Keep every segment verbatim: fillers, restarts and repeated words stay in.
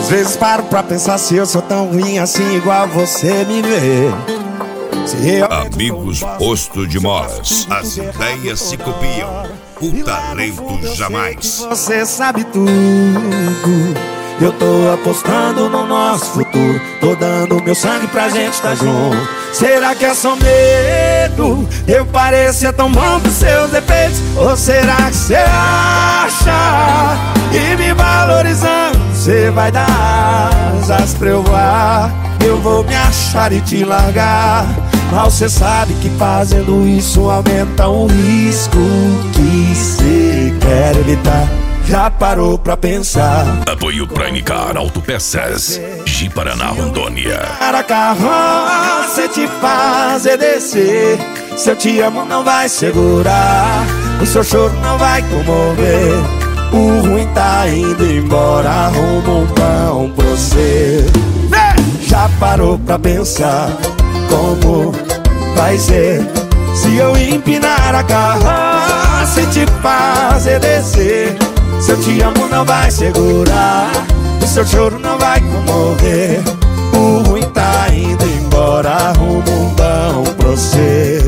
Às vezes paro pra pensar se eu sou tão ruim assim, igual você me vê. Amigos Posto de Molas, as ideias se copiam, o talento jamais. Você sabe tudo, eu tô apostando no nosso futuro, tô dando meu sangue pra gente estar junto. Será que é só medo? Eu parecer tão bom pros seus defeitos? Ou será que você acha que me valorizando você vai dar asas pra eu voar? Eu vou me achar e te largar, mas você sabe que fazendo isso aumenta o risco que você quer evitar. Já parou pra pensar? Apoio Prime Car Autopeças, Ji-Paraná, Rondônia. Para carroça te fazer descer, se eu te amo não vai segurar, o seu choro não vai comover. O ruim tá indo embora, arruma um pão pra você. Já parou pra pensar como vai ser se eu empinar a carroça e te fazer descer? Se eu te amo não vai segurar, o seu choro não vai comover. O ruim tá indo embora, arruma um pão pra você.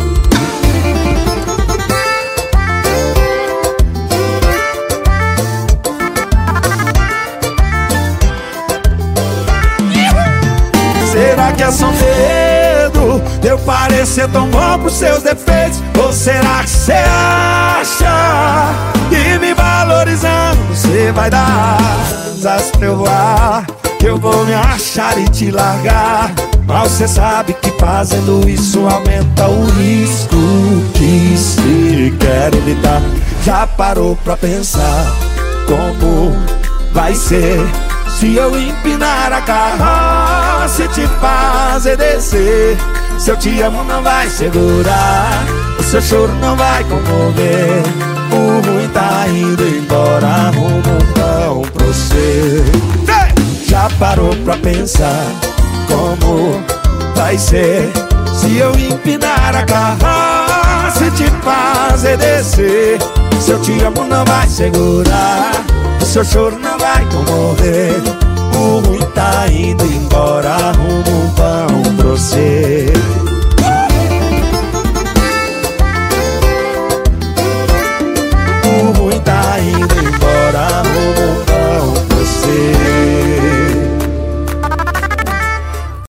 Será que é só medo de eu parecer tão bom pros seus defeitos? Ou será que você acha que me valorizando você vai dar asas pra eu voar? Eu vou me achar e te largar, mas você sabe que fazendo isso aumenta o risco que se quer evitar. Já parou pra pensar como vai ser se eu empinar a carroça e te fazer descer? Se eu te amo não vai segurar, o seu choro não vai comover. O ruim tá indo embora, arruma um pão pra você. Já parou pra pensar como vai ser se eu empinar a carroça e te fazer descer? Se eu te amo não vai segurar, o seu choro não vai comover. O ruim tá indo embora, arruma um pão pra você.